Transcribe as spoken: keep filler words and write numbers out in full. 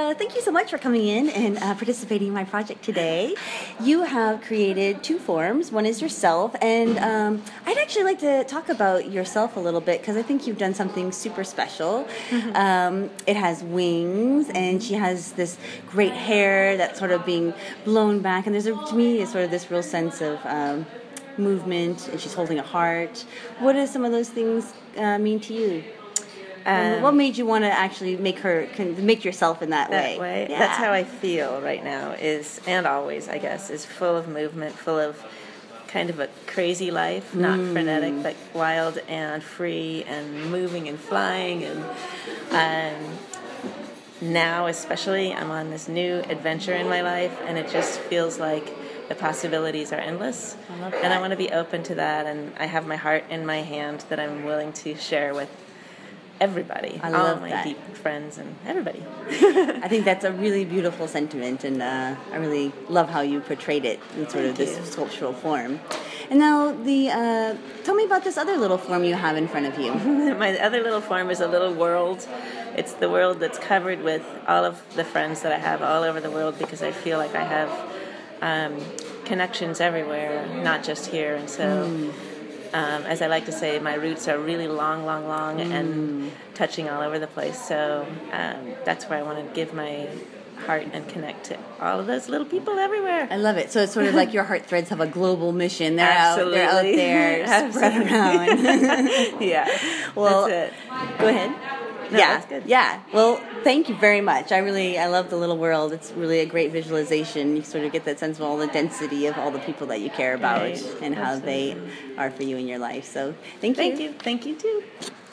uh, thank you so much for coming in and uh, participating in my project today. You have created two forms. One is yourself, and um, I'd actually like to talk about yourself a little bit because I think you've done something super special. Mm-hmm. Um, it has wings, and she has this great hair that's sort of being blown back, and there's a, to me, it's sort of this real sense of um, movement, and she's holding a heart. What do some of those things uh, mean to you? Um, what made you want to actually make her make yourself in that, that way? way? Yeah. That's how I feel right now. Is and always, I guess, is full of movement, full of kind of a crazy life, not mm. frenetic, but wild and free and moving and flying. And um, now, especially, I'm on this new adventure in my life, and it just feels like the possibilities are endless. I love that. And I want to be open to that. And I have my heart in my hand that I'm willing to share with everybody, I all love my that. deep friends and everybody. I think that's a really beautiful sentiment, and uh, I really love how you portrayed it in sort Thank of this you. sculptural form. And now, the uh, tell me about this other little form you have in front of you. My other little form is a little world. It's the world that's covered with all of the friends that I have all over the world, because I feel like I have um, connections everywhere, not just here. And so... Mm. Um, as I like to say, my roots are really long, long, long, mm. and touching all over the place. So um, that's where I want to give my heart and connect to all of those little people everywhere. I love it. So it's sort of like your heart threads have a global mission. They're Absolutely. out, they're out there, spread around. Yeah. Well, that's it. Go ahead. No, yeah, that's good. Yeah. Well, thank you very much. I really, I love the little world. It's really a great visualization. You sort of get that sense of all the density of all the people that you care about, right. and how Absolutely. they are for you in your life. So, thank you. Thank you. Thank you too.